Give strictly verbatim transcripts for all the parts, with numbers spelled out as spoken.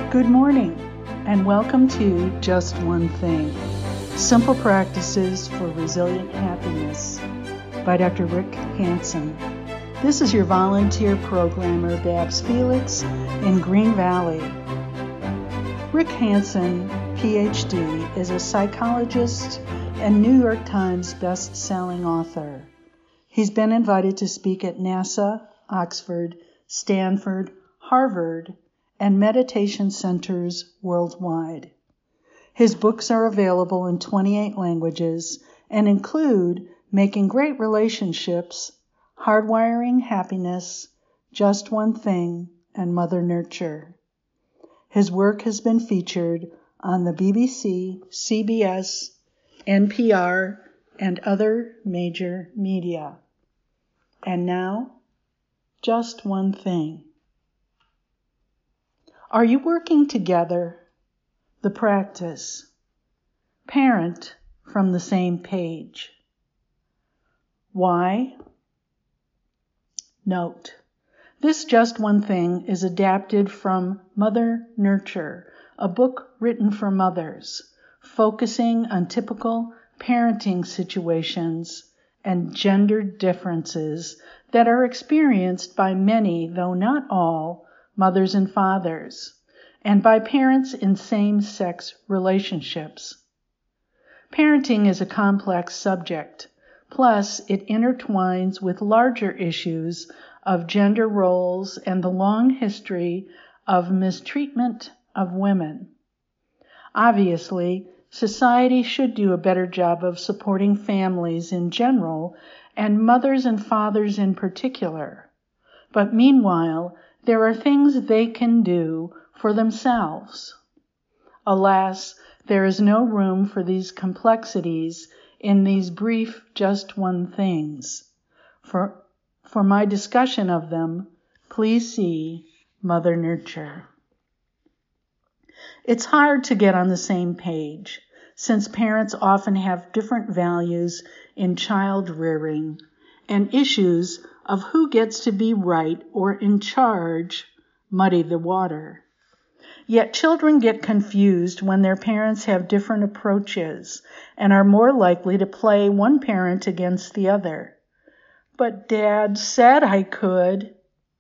Good morning, and welcome to Just One Thing, Simple Practices for Resilient Happiness by Doctor Rick Hanson. This is your volunteer programmer, Babs Felix, in Green Valley. Rick Hanson, P H D, is a psychologist and New York Times best-selling author. He's been invited to speak at NASA, Oxford, Stanford, Harvard, and meditation centers worldwide. His books are available in twenty-eight languages and include Making Great Relationships, Hardwiring Happiness, Just One Thing, and Mother Nurture. His work has been featured on the B B C, C B S, N P R, and other major media. And now, just one thing. Are you working together? The practice. Parent from the same page. Why? Note, this Just One Thing is adapted from Mother Nurture, a book written for mothers, focusing on typical parenting situations and gender differences that are experienced by many, though not all, mothers and fathers, and by parents in same-sex relationships. Parenting is a complex subject, plus it intertwines with larger issues of gender roles and the long history of mistreatment of women. Obviously, society should do a better job of supporting families in general and mothers and fathers in particular. But meanwhile, there are things they can do for themselves. Alas, there is no room for these complexities in these brief Just One Things. For, for my discussion of them, please see Mother Nurture. It's hard to get on the same page, since parents often have different values in child rearing, and issues of who gets to be right or in charge muddy the water. Yet children get confused when their parents have different approaches and are more likely to play one parent against the other. But Dad said I could.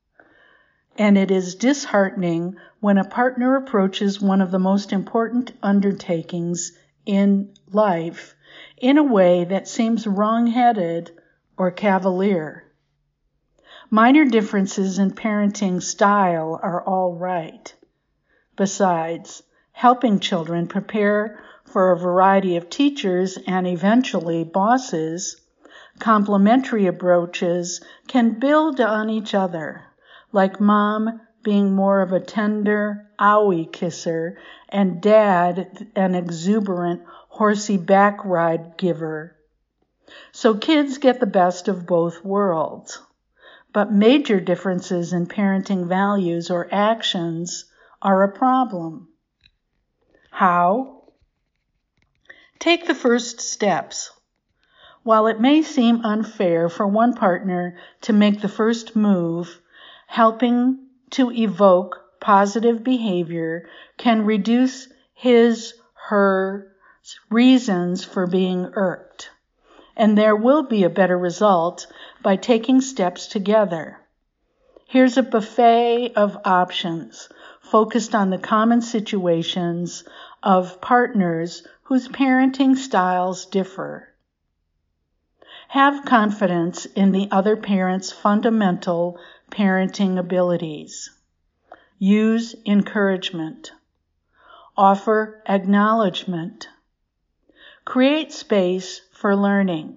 And it is disheartening when a partner approaches one of the most important undertakings in life in a way that seems wrong-headed or cavalier. Minor differences in parenting style are all right. Besides, helping children prepare for a variety of teachers and eventually bosses, complementary approaches can build on each other, like Mom being more of a tender, owie kisser, and Dad an exuberant, horsey back ride giver. So kids get the best of both worlds. But major differences in parenting values or actions are a problem. How? Take the first steps. While it may seem unfair for one partner to make the first move, helping to evoke positive behavior can reduce his, her reasons for being irked. And there will be a better result by taking steps together. Here's a buffet of options focused on the common situations of partners whose parenting styles differ. Have confidence in the other parent's fundamental parenting abilities. Use encouragement. Offer acknowledgement. Create space for learning.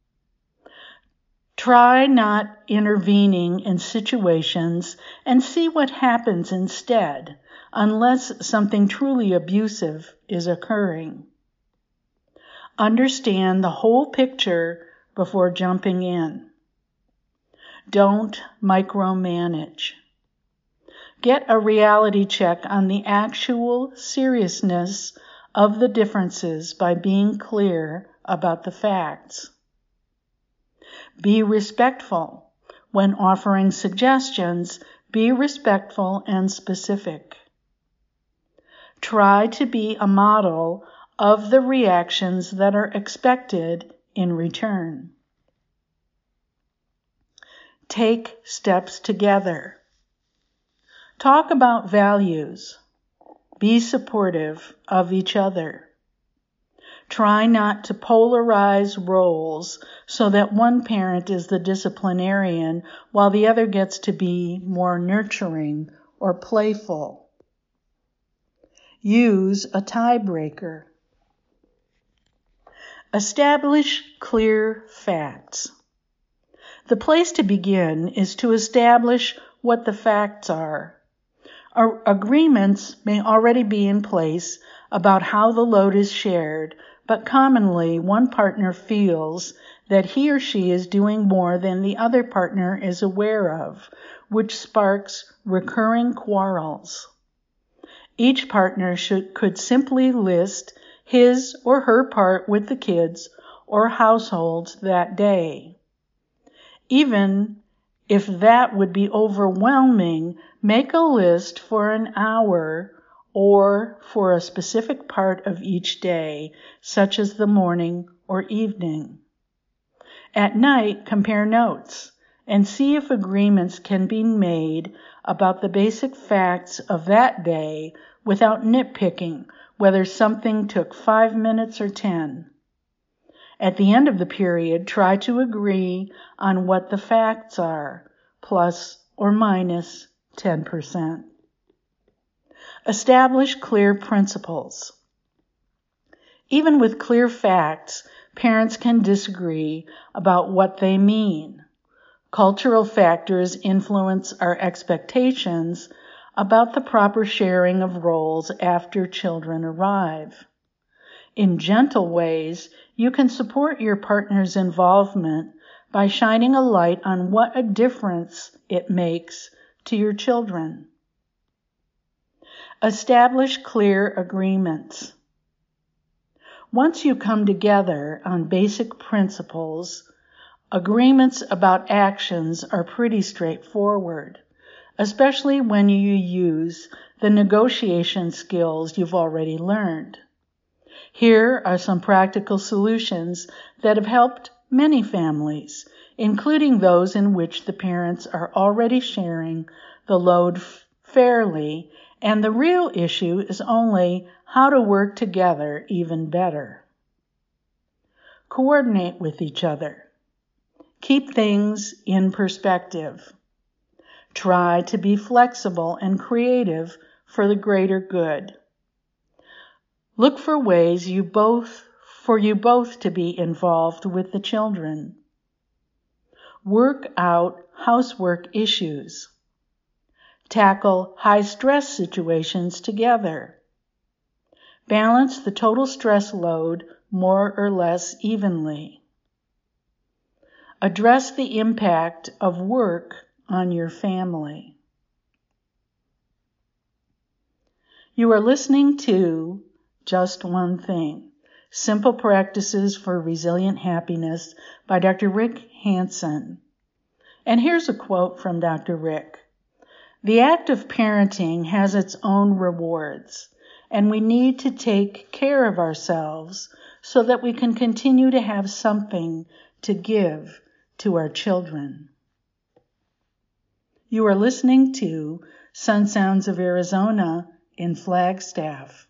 Try not intervening in situations and see what happens instead, unless something truly abusive is occurring. Understand the whole picture before jumping in. Don't micromanage. Get a reality check on the actual seriousness of the differences by being clear about the facts. Be respectful. When offering suggestions, be respectful and specific. Try to be a model of the reactions that are expected in return. Take steps together. Talk about values. Be supportive of each other. Try not to polarize roles so that one parent is the disciplinarian while the other gets to be more nurturing or playful. Use a tiebreaker. Establish clear facts. The place to begin is to establish what the facts are. Our agreements may already be in place about how the load is shared, but commonly one partner feels that he or she is doing more than the other partner is aware of, which sparks recurring quarrels. Each partner should, could simply list his or her part with the kids or households that day. Even if that would be overwhelming, make a list for an hour or for a specific part of each day, such as the morning or evening. At night, compare notes and see if agreements can be made about the basic facts of that day without nitpicking whether something took five minutes or ten. At the end of the period, try to agree on what the facts are, plus or minus ten percent. Establish clear principles. Even with clear facts, parents can disagree about what they mean. Cultural factors influence our expectations about the proper sharing of roles after children arrive. In gentle ways, you can support your partner's involvement by shining a light on what a difference it makes to your children. Establish clear agreements. Once you come together on basic principles, agreements about actions are pretty straightforward, especially when you use the negotiation skills you've already learned. Here are some practical solutions that have helped many families, including those in which the parents are already sharing the load fairly, and the real issue is only how to work together even better. Coordinate with each other. Keep things in perspective. Try to be flexible and creative for the greater good. Look for ways you both, for you both to be involved with the children. Work out housework issues. Tackle high-stress situations together. Balance the total stress load more or less evenly. Address the impact of work on your family. You are listening to Just One Thing, Simple Practices for Resilient Happiness by Doctor Rick Hanson. And here's a quote from Doctor Rick. The act of parenting has its own rewards, and we need to take care of ourselves so that we can continue to have something to give to our children. You are listening to Sun Sounds of Arizona in Flagstaff.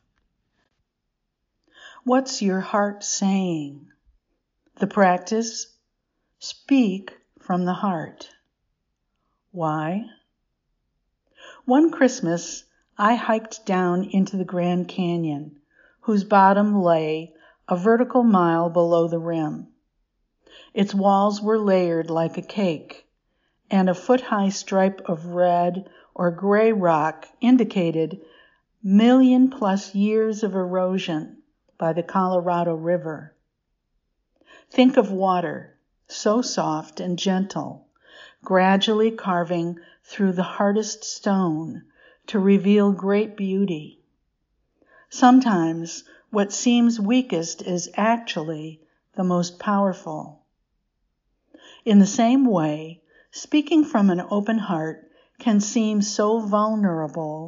What's your heart saying? The practice: speak from the heart. Why? One Christmas, I hiked down into the Grand Canyon, whose bottom lay a vertical mile below the rim. Its walls were layered like a cake, and a foot-high stripe of red or gray rock indicated million-plus years of erosion by the Colorado River. Think of water, so soft and gentle, gradually carving through the hardest stone to reveal great beauty. Sometimes what seems weakest is actually the most powerful. In the same way, speaking from an open heart can seem so vulnerable,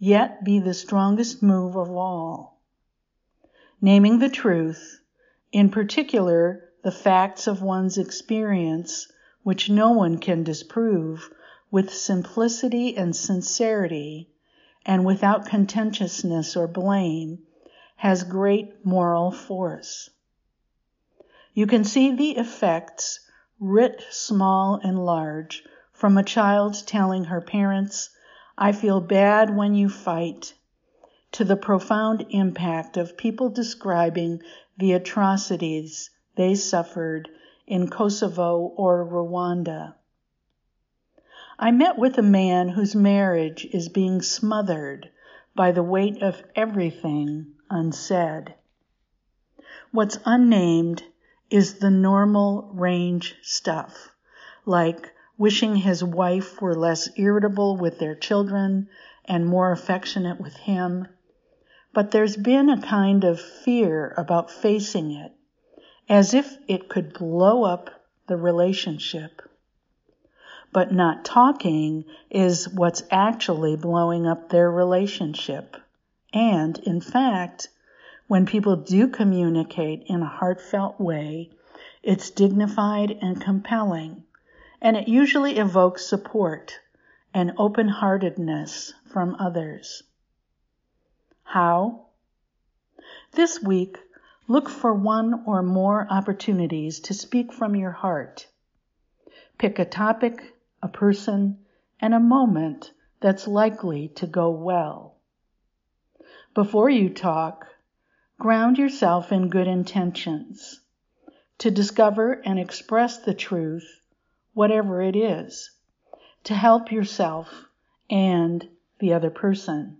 yet be the strongest move of all. Naming the truth, in particular the facts of one's experience, which no one can disprove, with simplicity and sincerity, and without contentiousness or blame, has great moral force. You can see the effects, writ small and large, from a child telling her parents, "I feel bad when you fight," to the profound impact of people describing the atrocities they suffered in Kosovo or Rwanda. I met with a man whose marriage is being smothered by the weight of everything unsaid. What's unnamed is the normal range stuff, like wishing his wife were less irritable with their children and more affectionate with him. But there's been a kind of fear about facing it, as if it could blow up the relationship. But not talking is what's actually blowing up their relationship. And, in fact, when people do communicate in a heartfelt way, it's dignified and compelling, and it usually evokes support and open-heartedness from others. How? This week, look for one or more opportunities to speak from your heart. Pick a topic, a person, and a moment that's likely to go well. Before you talk, ground yourself in good intentions to discover and express the truth, whatever it is, to help yourself and the other person.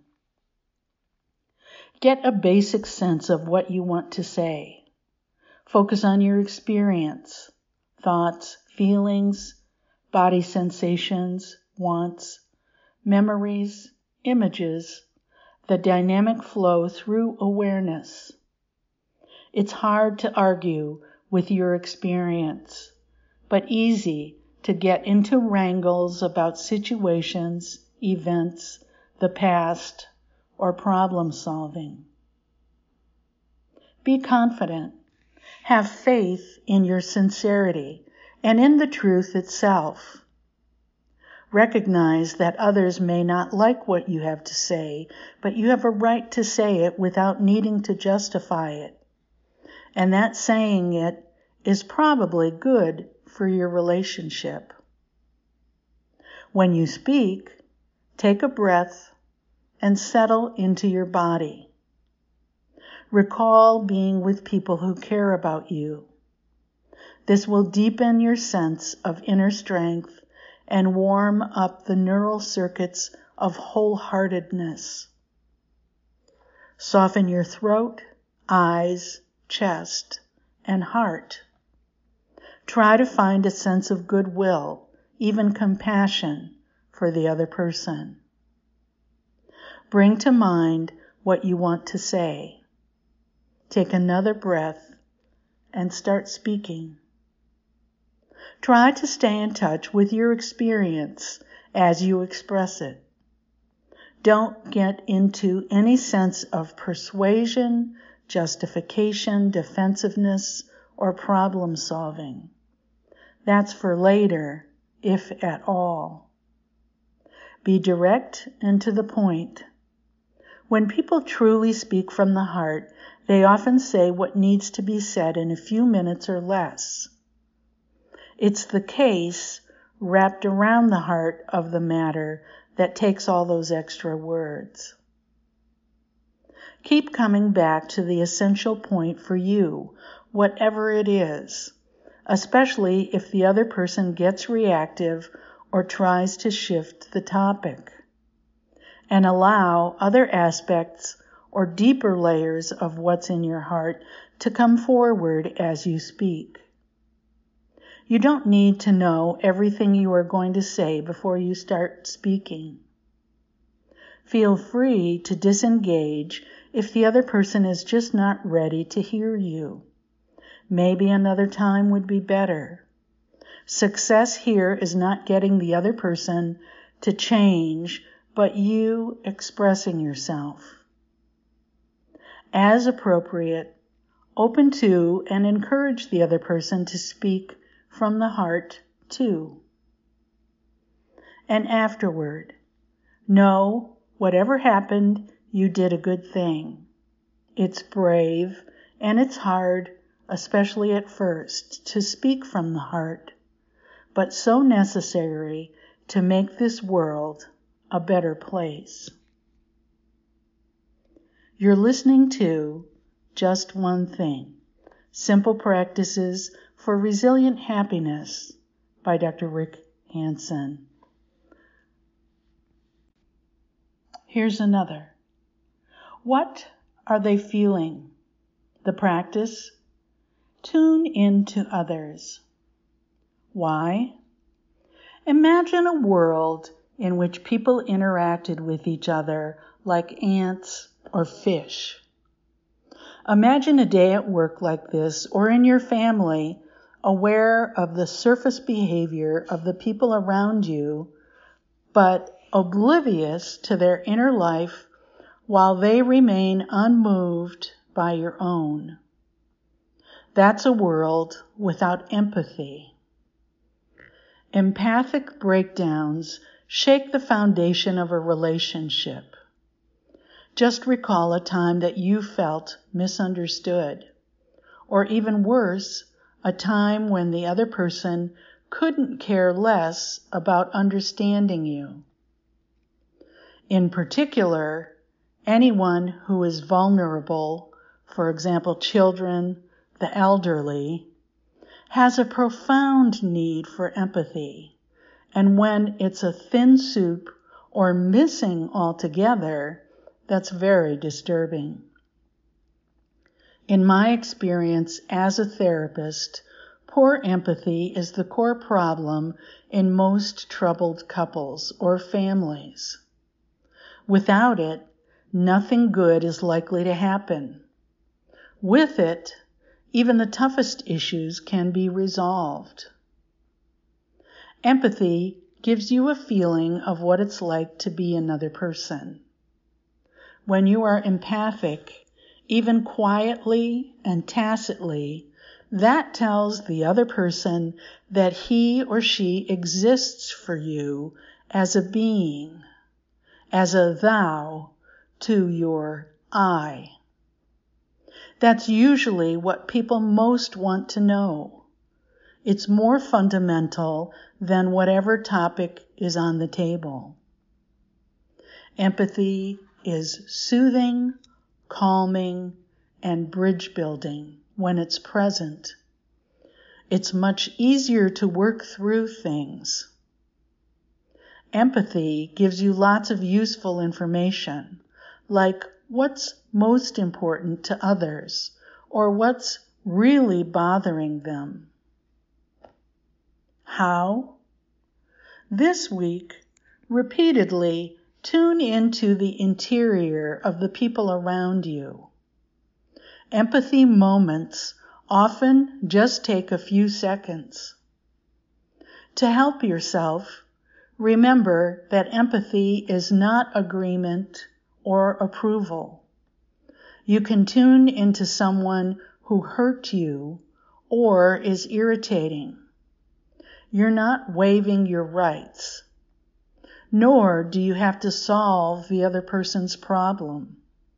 Get a basic sense of what you want to say. Focus on your experience, thoughts, feelings, body sensations, wants, memories, images, the dynamic flow through awareness. It's hard to argue with your experience, but easy to get into wrangles about situations, events, the past, or problem solving. Be confident. Have faith in your sincerity and in the truth itself. Recognize that others may not like what you have to say, but you have a right to say it without needing to justify it. And that saying it is probably good for your relationship. When you speak, take a breath and settle into your body. Recall being with people who care about you. This will deepen your sense of inner strength and warm up the neural circuits of wholeheartedness. Soften your throat, eyes, chest, and heart. Try to find a sense of goodwill, even compassion, for the other person. Bring to mind what you want to say. Take another breath and start speaking. Try to stay in touch with your experience as you express it. Don't get into any sense of persuasion, justification, defensiveness, or problem solving. That's for later, if at all. Be direct and to the point. When people truly speak from the heart, they often say what needs to be said in a few minutes or less. It's the case wrapped around the heart of the matter that takes all those extra words. Keep coming back to the essential point for you, whatever it is, especially if the other person gets reactive or tries to shift the topic, and allow other aspects or deeper layers of what's in your heart to come forward as you speak. You don't need to know everything you are going to say before you start speaking. Feel free to disengage if the other person is just not ready to hear you. Maybe another time would be better. Success here is not getting the other person to change, but you expressing yourself. As appropriate, open to and encourage the other person to speak from the heart too. And afterward, know whatever happened, you did a good thing. It's brave and it's hard, especially at first, to speak from the heart, but so necessary to make this world a better place. You're listening to Just One Thing, Simple Practices for Resilient Happiness by Doctor Rick Hanson. Here's another. What are they feeling? The practice? Tune in to others. Why? Imagine a world in which people interacted with each other like ants or fish. Imagine a day at work like this, or in your family, aware of the surface behavior of the people around you, but oblivious to their inner life while they remain unmoved by your own. That's a world without empathy. Empathic breakdowns shake the foundation of a relationship. Just recall a time that you felt misunderstood, or even worse, a time when the other person couldn't care less about understanding you. In particular, anyone who is vulnerable, for example, children, the elderly, has a profound need for empathy, and when it's a thin soup or missing altogether, that's very disturbing. In my experience as a therapist, poor empathy is the core problem in most troubled couples or families. Without it, nothing good is likely to happen. With it, even the toughest issues can be resolved. Empathy gives you a feeling of what it's like to be another person. When you are empathic, even quietly and tacitly, that tells the other person that he or she exists for you as a being, as a thou to your I. That's usually what people most want to know. It's more fundamental than whatever topic is on the table. Empathy is soothing, calming, and bridge building when it's present. It's much easier to work through things. Empathy gives you lots of useful information, like what's most important to others, or what's really bothering them. How? This week, repeatedly tune into the interior of the people around you. Empathy moments often just take a few seconds. To help yourself, remember that empathy is not agreement or approval. You can tune into someone who hurt you or is irritating. You're not waiving your rights, nor do you have to solve the other person's problem.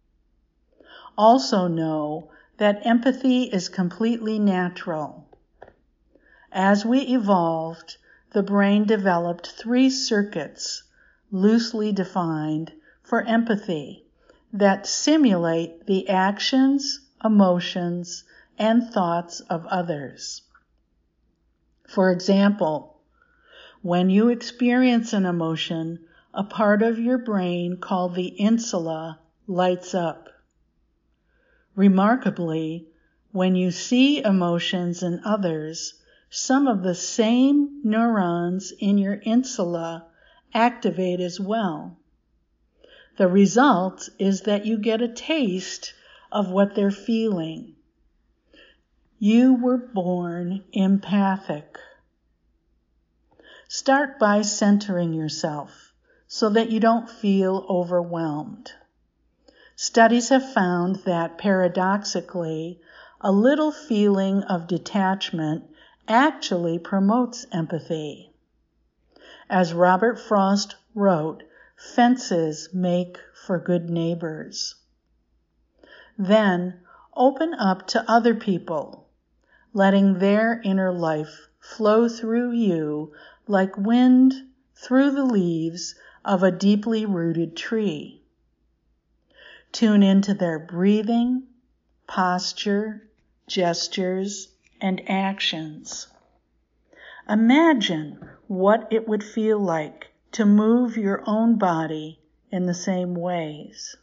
Also know that empathy is completely natural. As we evolved, the brain developed three circuits, loosely defined, for empathy that simulate the actions, emotions, and thoughts of others. For example, when you experience an emotion, a part of your brain called the insula lights up. Remarkably, when you see emotions in others, some of the same neurons in your insula activate as well. The result is that you get a taste of what they're feeling. You were born empathic. Start by centering yourself so that you don't feel overwhelmed. Studies have found that, paradoxically, a little feeling of detachment actually promotes empathy. As Robert Frost wrote, fences make for good neighbors. Then, open up to other people, letting their inner life flow through you like wind through the leaves of a deeply rooted tree. Tune into their breathing, posture, gestures, and actions. Imagine what it would feel like to move your own body in the same ways.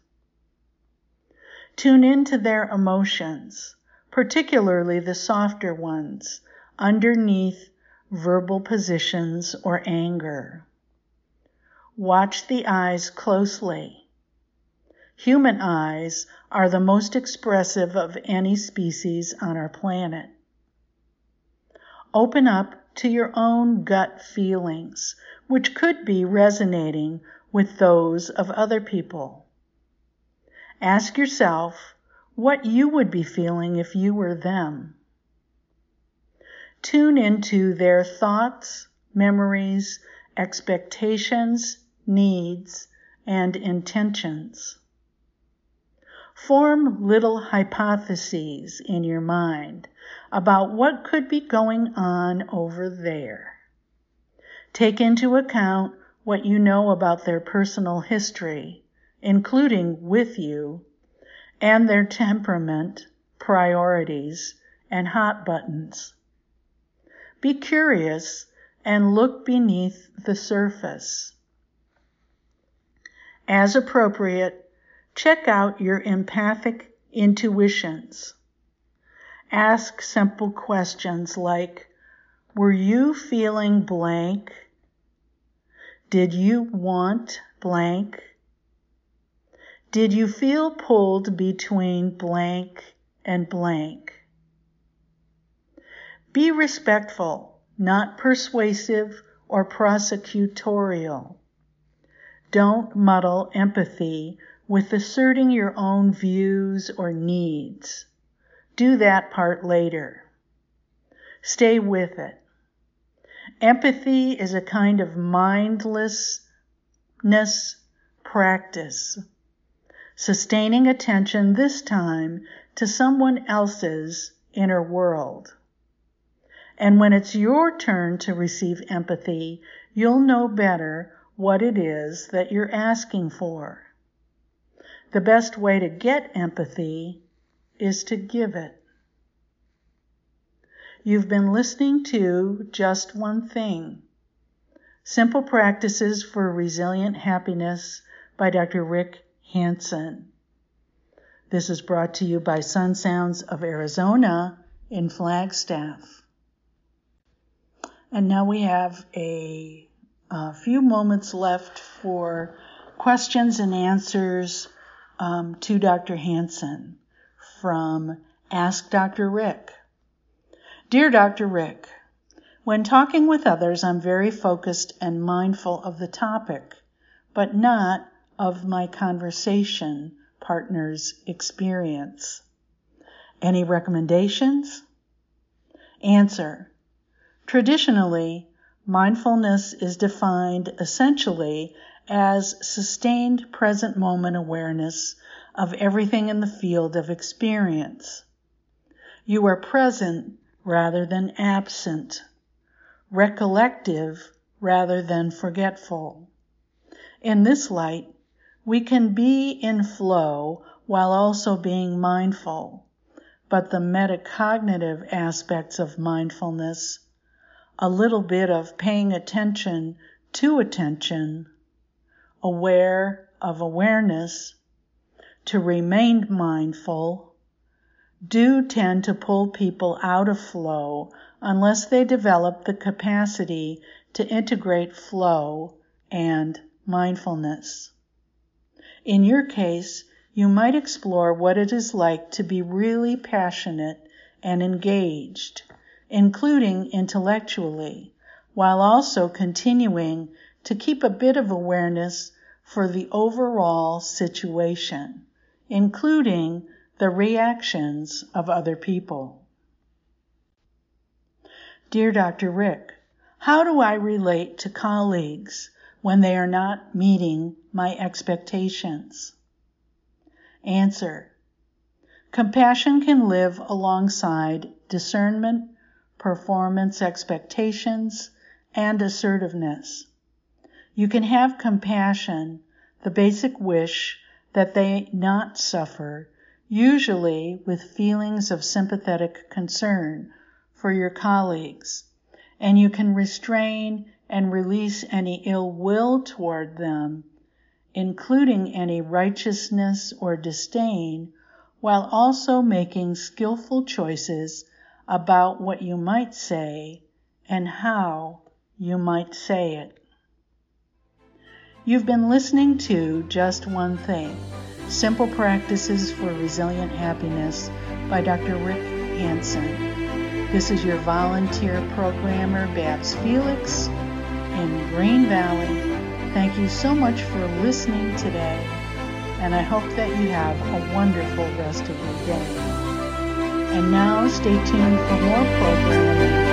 Tune into their emotions, particularly the softer ones, underneath verbal positions or anger. Watch the eyes closely. Human eyes are the most expressive of any species on our planet. Open up to your own gut feelings, which could be resonating with those of other people. Ask yourself what you would be feeling if you were them. Tune into their thoughts, memories, expectations, needs, and intentions. Form little hypotheses in your mind about what could be going on over there. Take into account what you know about their personal history, including with you, and their temperament, priorities, and hot buttons. Be curious and look beneath the surface. As appropriate, check out your empathic intuitions. Ask simple questions like, were you feeling blank? Did you want blank? Did you feel pulled between blank and blank? Be respectful, not persuasive or prosecutorial. Don't muddle empathy with asserting your own views or needs. Do that part later. Stay with it. Empathy is a kind of mindlessness practice, sustaining attention this time to someone else's inner world. And when it's your turn to receive empathy, you'll know better what it is that you're asking for. The best way to get empathy is to give it. You've been listening to Just One Thing, Simple Practices for Resilient Happiness by Doctor Rick Hanson. This is brought to you by Sun Sounds of Arizona in Flagstaff. And now we have a, a few moments left for questions and answers um, to Doctor Hanson from Ask Doctor Rick. Dear Doctor Rick, when talking with others, I'm very focused and mindful of the topic, but not of my conversation partner's experience. Any recommendations? Answer. Traditionally, mindfulness is defined essentially as sustained present moment awareness of everything in the field of experience. You are present rather than absent, recollective rather than forgetful. In this light, we can be in flow while also being mindful, but the metacognitive aspects of mindfulness, a little bit of paying attention to attention, aware of awareness, to remain mindful, do tend to pull people out of flow unless they develop the capacity to integrate flow and mindfulness. In your case, you might explore what it is like to be really passionate and engaged, including intellectually, while also continuing to keep a bit of awareness for the overall situation, including the reactions of other people. Dear Doctor Rick, how do I relate to colleagues when they are not meeting my expectations? Answer. Compassion can live alongside discernment, performance expectations, and assertiveness. You can have compassion, the basic wish that they not suffer, usually with feelings of sympathetic concern for your colleagues, and you can restrain and release any ill will toward them, including any righteousness or disdain, while also making skillful choices about what you might say and how you might say it. You've been listening to Just One Thing, Simple Practices for Resilient Happiness by Doctor Rick Hanson. This is your volunteer programmer, Babs Felix, in Green Valley. Thank you so much for listening today, and I hope that you have a wonderful rest of your day. And now stay tuned for more programming